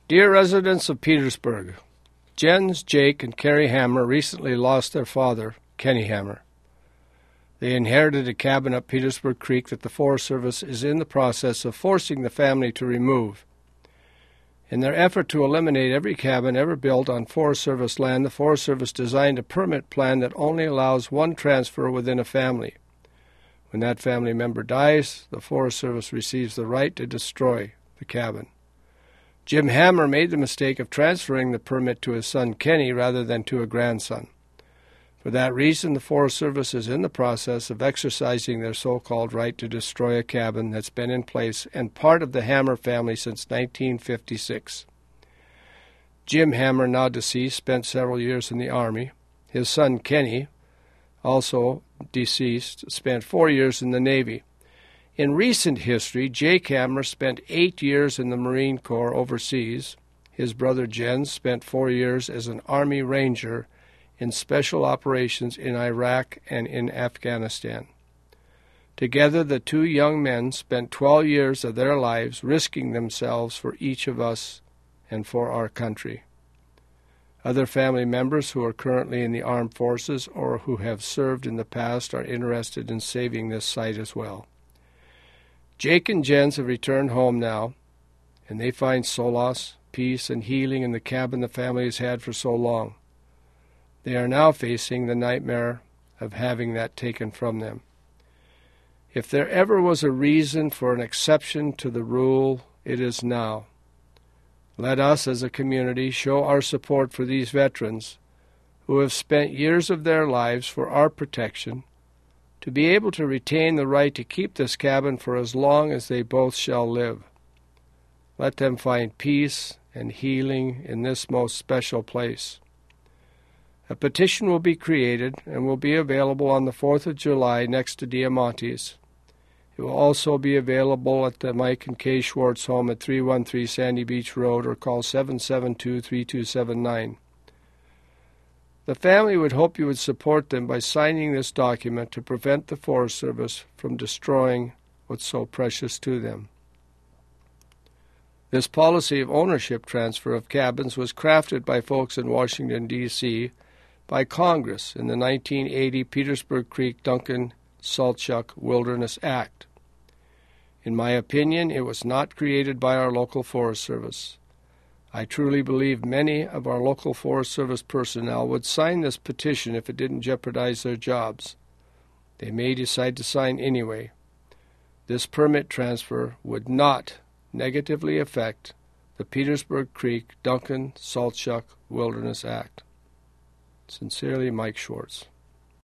Dear residents of Petersburg, Jens, Jake, and Carrie Hammer recently lost their father, Kenny Hammer. They inherited a cabin up Petersburg Creek that the Forest Service is in the process of forcing the family to remove. In their effort to eliminate every cabin ever built on Forest Service land, the Forest Service designed a permit plan that only allows one transfer within a family. When that family member dies, the Forest Service receives the right to destroy the cabin. Jim Hammer made the mistake of transferring the permit to his son Kenny rather than to a grandson. For that reason, the Forest Service is in the process of exercising their so-called right to destroy a cabin that's been in place and part of the Hammer family since 1956. Jim Hammer, now deceased, spent several years in the Army. His son Kenny, also deceased, spent 4 years in the Navy. In recent history, Jake Hammer spent 8 years in the Marine Corps overseas. His brother Jens spent 4 years as an Army Ranger in special operations in Iraq and in Afghanistan. Together, the two young men spent 12 years of their lives risking themselves for each of us and for our country. Other family members who are currently in the armed forces or who have served in the past are interested in saving this site as well. Jake and Jens have returned home now, and they find solace, peace, and healing in the cabin the family has had for so long. They are now facing the nightmare of having that taken from them. If there ever was a reason for an exception to the rule, it is now. Let us, as a community, show our support for these veterans who have spent years of their lives for our protection, to be able to retain the right to keep this cabin for as long as they both shall live. Let them find peace and healing in this most special place. A petition will be created and will be available on the 4th of July next to Diamantes. It will also be available at the Mike and Kay Schwartz home at 313 Sandy Beach Road, or call 772-3279. The family would hope you would support them by signing this document to prevent the Forest Service from destroying what's so precious to them. This policy of ownership transfer of cabins was crafted by folks in Washington, D.C., by Congress in the 1980 Petersburg Creek-Duncan-Saltchuk Wilderness Act. In my opinion, it was not created by our local Forest Service. I truly believe many of our local Forest Service personnel would sign this petition if it didn't jeopardize their jobs. They may decide to sign anyway. This permit transfer would not negatively affect the Petersburg Creek-Duncan-Saltchuk Wilderness Act. Sincerely, Mike Schwartz.